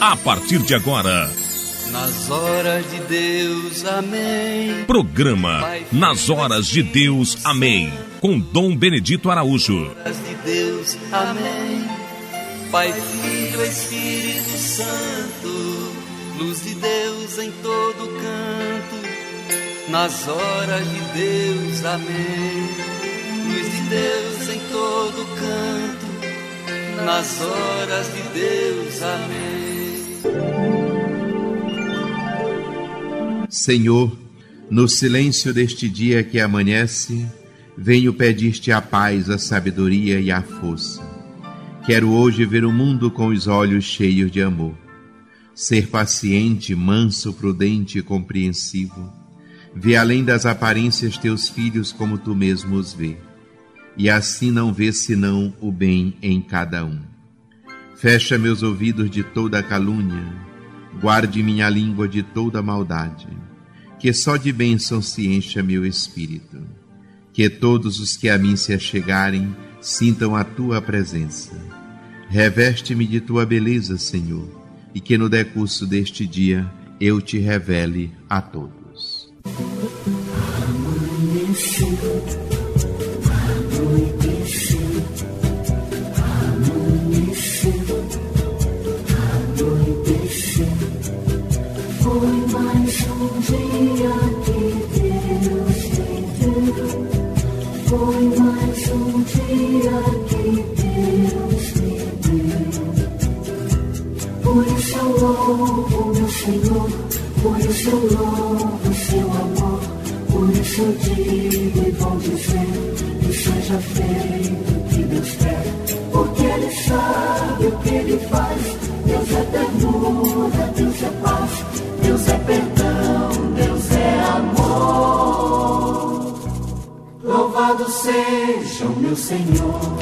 a partir de agora. Nas horas de Deus, amém. Programa Nas Horas de Deus, amém. Com Dom Benedito Araújo. Nas horas de Deus, amém. Pai, Filho, Espírito Santo, luz de Deus em todo canto. Nas horas de Deus, amém. Luz de Deus em todo canto. Nas horas de Deus, amém. Senhor, no silêncio deste dia que amanhece, venho pedir-te a paz, a sabedoria e a força. Quero hoje ver o mundo com os olhos cheios de amor. Ser paciente, manso, prudente e compreensivo. Ver além das aparências teus filhos como tu mesmo os vê. E assim não vê senão o bem em cada um. Fecha meus ouvidos de toda calúnia. Guarde minha língua de toda maldade. Que só de bênção se encha meu espírito. Que todos os que a mim se achegarem sintam a tua presença. Reveste-me de tua beleza, Senhor, e que no decurso deste dia eu te revele a todos. Foi mais um dia que Deus me deu. Foi mais um dia que Deus me deu. Por isso eu louvo meu Senhor, por isso eu louvo seu amor. Por isso eu digo e vou dizer que seja feito o que Deus quer. Porque Ele sabe o que Ele faz. Deus é ternura, Deus é paz. Deus é perdão, Deus é amor. Louvado seja o meu Senhor.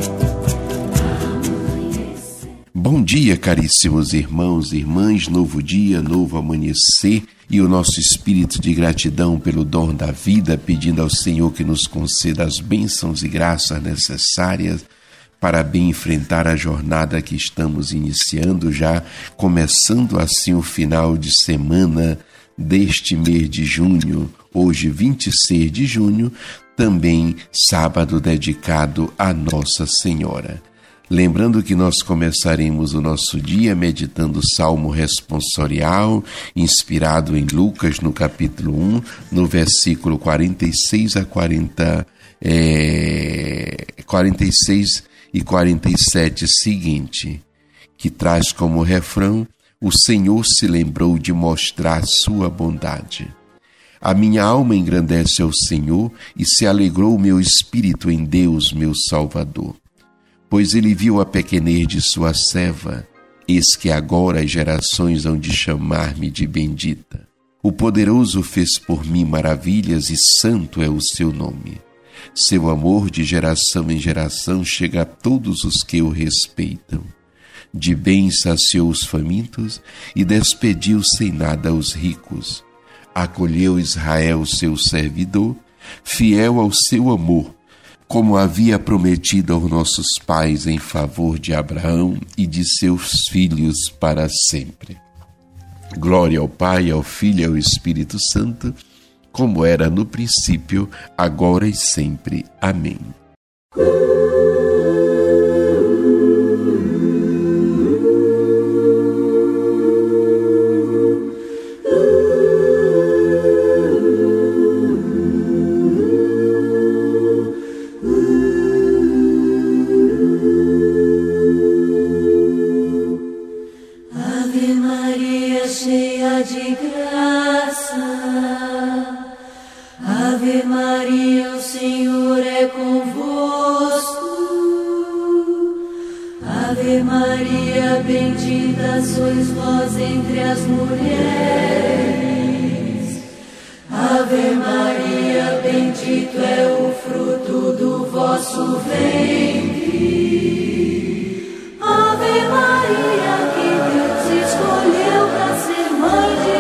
Bom dia, caríssimos irmãos e irmãs. Novo dia, novo amanhecer. E o nosso espírito de gratidão pelo dom da vida, pedindo ao Senhor que nos conceda as bênçãos e graças necessárias para bem enfrentar a jornada que estamos iniciando, já começando assim o final de semana deste mês de junho, hoje 26 de junho, também sábado dedicado a Nossa Senhora. Lembrando que nós começaremos o nosso dia meditando o Salmo responsorial, inspirado em Lucas, no capítulo 1, no versículo 46 a 46 e 47 seguinte, que traz como refrão: o Senhor se lembrou de mostrar sua bondade. A minha alma engrandece ao Senhor e se alegrou o meu espírito em Deus, meu Salvador. Pois ele viu a pequenez de sua serva, eis que agora as gerações hão de chamar-me de bendita. O poderoso fez por mim maravilhas e santo é o seu nome. Seu amor de geração em geração chega a todos os que o respeitam. De bem saciou os famintos e despediu sem nada os ricos. Acolheu Israel, seu servidor, fiel ao seu amor, como havia prometido aos nossos pais em favor de Abraão e de seus filhos para sempre. Glória ao Pai, ao Filho e ao Espírito Santo, como era no princípio, agora e sempre. Amém. Ave Maria, cheia de graça. Ave Maria, o Senhor é convosco. Ave Maria, bendita sois vós entre as mulheres. Ave Maria, bendito é o fruto do vosso ventre. Ave Maria, que Deus escolheu para ser mãe de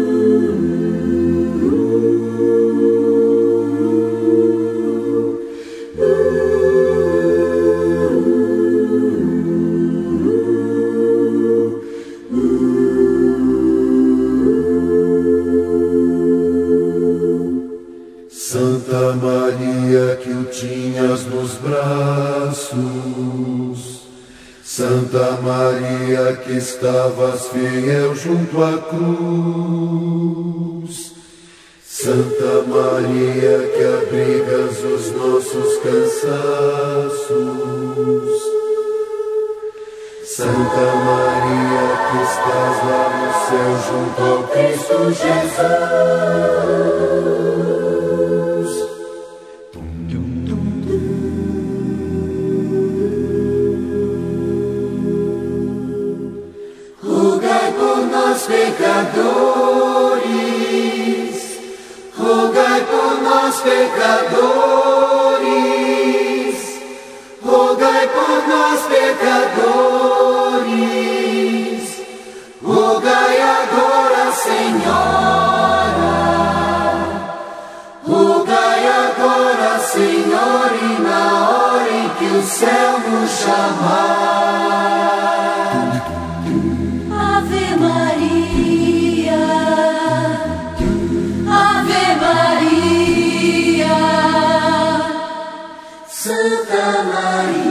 Jesus. Santa Maria, que o tinhas nos braços, Santa Maria, que estavas fiel junto à cruz, Santa Maria, que abrigas os nossos cansaços, Santa Maria, que estás lá no céu junto ao Cristo Jesus. Rogai por nós, pecadores, rogai por nós, pecadores, rogai por nós, pecadores, rogai agora, Senhora, rogai agora, Senhor, e na hora em que o céu nos chamar. Ave Maria, Ave Maria, Santa Maria.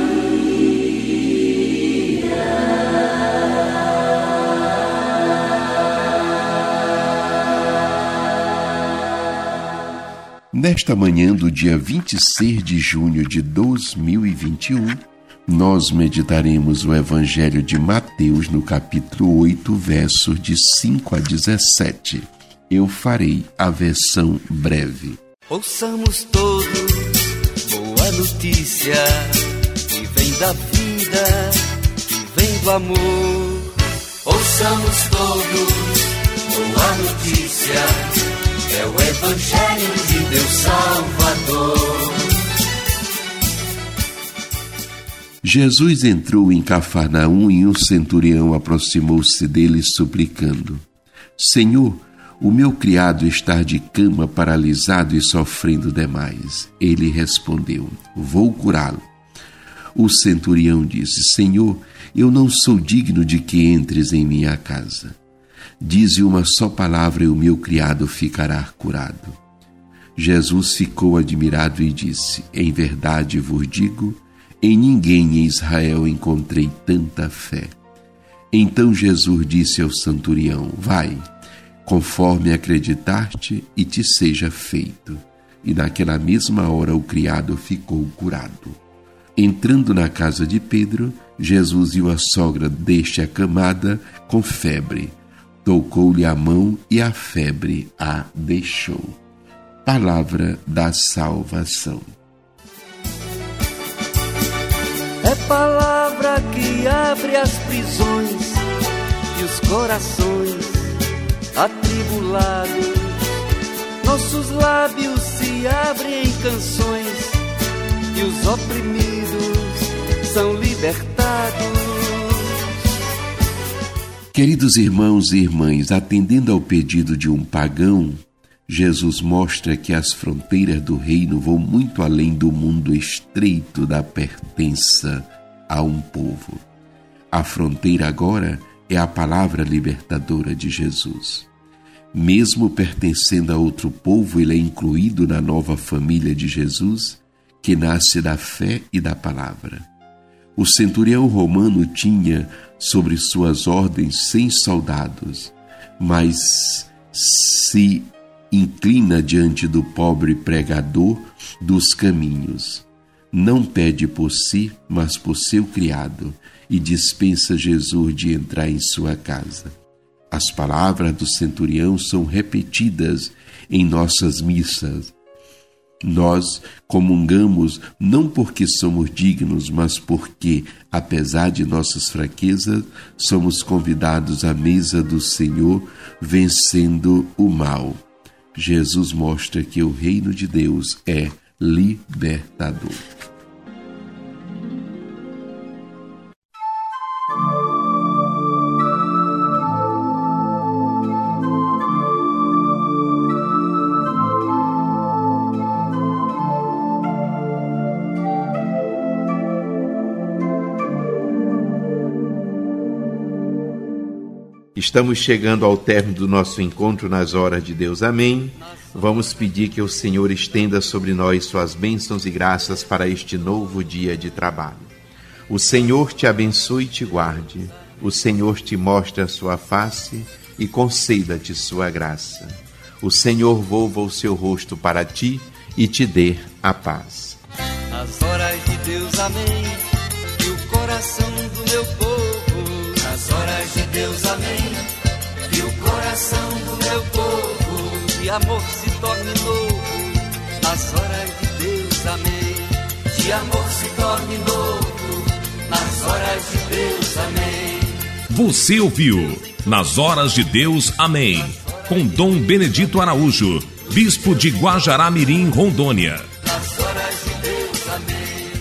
Nesta manhã do dia 26 de junho de 2021, nós meditaremos o Evangelho de Mateus no capítulo 8, versos de 5 a 17. Eu farei a versão breve. Ouçamos todos boa notícia, que vem da vida, que vem do amor. Ouçamos todos boa notícia, é o Evangelho de Deus Salvador. Jesus entrou em Cafarnaum e um centurião aproximou-se dele suplicando: Senhor, o meu criado está de cama, paralisado e sofrendo demais. Ele respondeu: Vou curá-lo. O centurião disse: Senhor, eu não sou digno de que entres em minha casa. Dize uma só palavra e o meu criado ficará curado. Jesus ficou admirado e disse: Em verdade vos digo, em ninguém em Israel encontrei tanta fé. Então Jesus disse ao centurião: Vai, conforme acreditaste, e te seja feito. E naquela mesma hora o criado ficou curado. Entrando na casa de Pedro, Jesus viu a sogra deste acamada com febre. Tocou-lhe a mão e a febre a deixou. Palavra da salvação. É palavra que abre as prisões e os corações atribulados. Nossos lábios se abrem em canções e os oprimidos são libertados. Queridos irmãos e irmãs, atendendo ao pedido de um pagão, Jesus mostra que as fronteiras do reino vão muito além do mundo estreito da pertença a um povo. A fronteira agora é a palavra libertadora de Jesus. Mesmo pertencendo a outro povo, ele é incluído na nova família de Jesus, que nasce da fé e da palavra. O centurião romano tinha sobre suas ordens 100 soldados, mas se inclina diante do pobre pregador dos caminhos. Não pede por si, mas por seu criado, e dispensa Jesus de entrar em sua casa. As palavras do centurião são repetidas em nossas missas. Nós comungamos não porque somos dignos, mas porque, apesar de nossas fraquezas, somos convidados à mesa do Senhor, vencendo o mal. Jesus mostra que o reino de Deus é libertador. Estamos chegando ao término do nosso encontro nas horas de Deus. Amém. Vamos pedir que o Senhor estenda sobre nós suas bênçãos e graças para este novo dia de trabalho. O Senhor te abençoe e te guarde. O Senhor te mostre a sua face e conceda-te sua graça. O Senhor volva o seu rosto para ti e te dê a paz. Nas horas de Deus, amém, que o coração do meu povo. Nas horas de Deus, amém, que o coração do meu povo de amor se torne novo. Nas horas de Deus, amém, de amor se torne novo. Nas horas de Deus, amém. Você ouviu Nas Horas de Deus, amém, com Dom Benedito Araújo, bispo de Guajará-Mirim, Rondônia. Nas horas de Deus, amém.